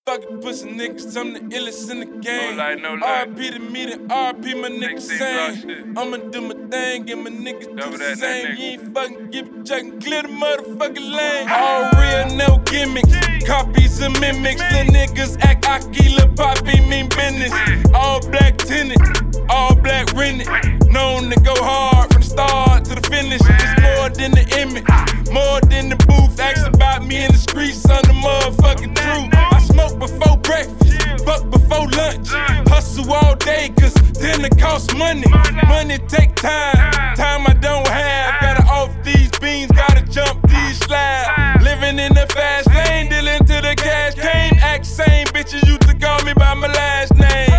fucking pussy niggas, I'm the illest in the game. No lie. RP to me, the RP, my niggas same. I'ma do my thing, and my niggas do the same. You ain't fucking give a check and clear the motherfucking lane. All real, no gimmicks, copies and mimics. Little niggas act Aki, lil' Poppy mean business. All black tenant, all black rented. Known to go hard from the start to the finish. It's more than the image, more than the booth. Ask about me in the streets on the motherfucking truth. I smoke before breakfast, fuck before lunch. Hustle all day, cause dinner costs money. Money take time, time I don't have. Gotta off these beans, gotta jump these slabs. Living in the fast lane, dealing to the cash cane. Act same, bitches used to call me by my last name.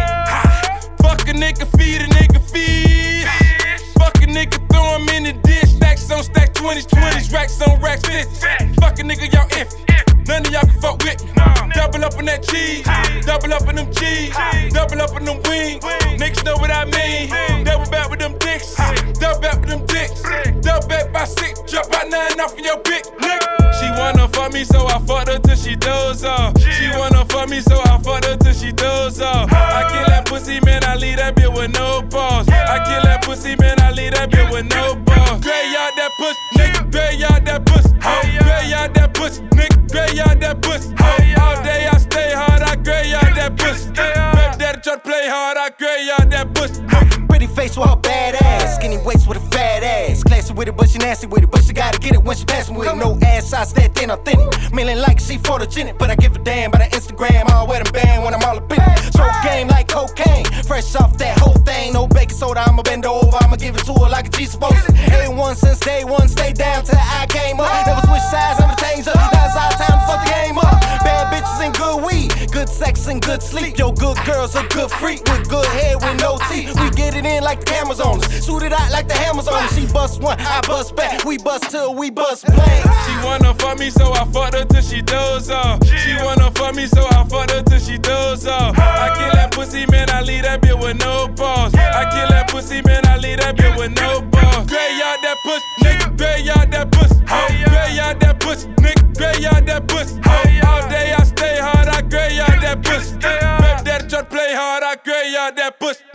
Fuck a nigga, feed a nigga, feed. Fuck a nigga, throw him in the dish. Stacks on stacks, 20s, 20s, racks on racks, 50s. Fuck a nigga, y'all iffy. None of y'all can fuck with me. Double up on that cheese, double up on them cheese, double up on them wings. Niggas know what I mean. Double back with them dicks, double back with them dicks. Double back by 6, drop out 9 off in your bitch, nigga. She wanna fuck me, so I fucked her till she doze off. She wanna fuck me, so I fucked her till she doze off. I kill that pussy, man, I leave that bitch with no pause. I kill that pussy, man, I leave that bitch with no pause. Graveyard that pussy, nigga, graveyard that pussy. Graveyard that pussy, nigga, graveyard that pussy. All day I stay hard, I graveyard that pussy. Baby daddy try to play hard, I graveyard that pussy. Pretty face with her bad ass, skinny waist with a fat ass. Classy with it, but she nasty with it. But she gotta get it when she passing with it. No ass size that thin, authentic. Meaning like she photogenic, but I give a damn by the Instagram. I'll wear them band when I'm all up in it. So game like cocaine, fresh off that whole thing. No baking soda, I'ma bend her over, I'ma give it to her like a G supposed to. A1 since day one, stay down till I came up. Never switch sides, never change up. Now it's our time to fuck the game up. Bad bitches and good weed, good sex and good sleep. Yo, good girls, a good freak with good hair with no teeth. We get it in like the cameras on us, shoot it out like the hammers on us. She bust one, I bust back. We bust till we bust blank. She wanna fuck me, so I fucked her till she doze off. She wanna fuck me, so I fucked her till she doze off. I kill that pussy, man, I leave that bitch with no pause. I kill that pussy, man, I leave that bitch with no pause. Graveyard that pussy, nigga, graveyard that pussy. Graveyard that pussy, nigga, graveyard that pussy. All day I stay hard, I graveyard that pussy. Baby daddy try to play hard, I graveyard that pussy.